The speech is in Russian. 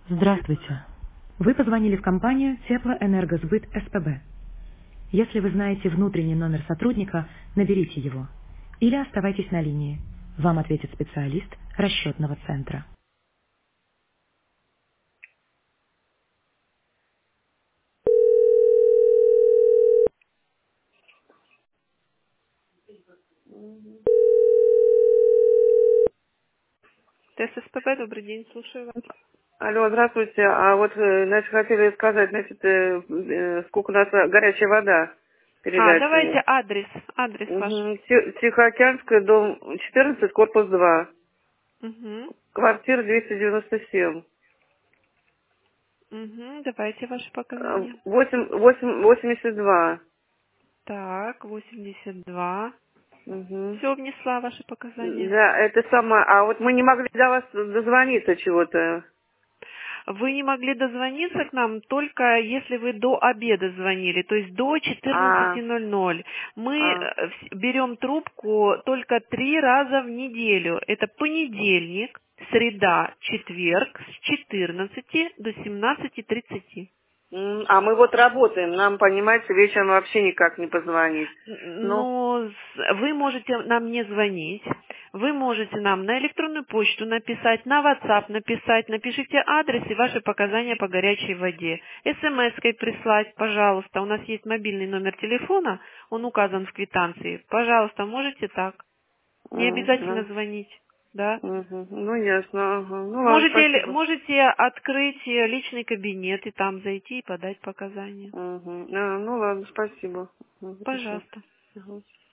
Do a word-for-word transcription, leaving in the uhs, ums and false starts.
Здравствуйте. Вы позвонили в компанию Теплоэнергосбыт СПБ. Если вы знаете внутренний номер сотрудника, наберите его. Или оставайтесь на линии. Вам ответит специалист расчетного центра. ТССПБ, добрый день, слушаю вас. Алло, здравствуйте. А вот, э, значит, хотели сказать, значит, э, э, сколько у нас э, горячая вода А, передать. давайте адрес, адрес ваш. Угу. Тихоокеанская, дом четырнадцать, корпус два. Угу, Квартира двести девяносто семь. угу, давайте ваши Э, показания. восемь, восемь, восемьдесят два. Так, восемьдесят два. Угу. Все, внесла ваши показания. Да, это самое. А вот мы не могли до вас дозвониться чего-то. Вы не могли дозвониться к нам только если вы до обеда звонили, то есть до четырнадцати А, ноль-ноль. Мы а. э, вс- берем трубку только три раза в неделю. Это понедельник, среда, четверг с четырнадцати до семнадцати тридцати. М, А мы вот работаем, нам, понимаете, вечером вообще никак не позвонить. Ну, Но с- вы можете нам не звонить, вы можете нам на электронную почту написать, на WhatsApp написать, напишите адрес и ваши показания по горячей воде. СМС-кой прислать, пожалуйста, у нас есть мобильный номер телефона, он указан в квитанции. Пожалуйста, можете так. Не м, обязательно ну, звонить, да. мгм. Ну, ясно, ага. Ну, ладно, Можете, ли- спасибо. можете открыть э, личный кабинет и там зайти и подать показания. Мгм. А, ну ладно, спасибо. Мгм, хорошо. Пожалуйста. Ага.